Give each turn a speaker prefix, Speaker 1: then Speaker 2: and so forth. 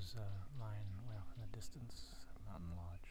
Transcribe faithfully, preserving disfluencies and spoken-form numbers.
Speaker 1: was uh, lying way off in the distance, a mountain lodge.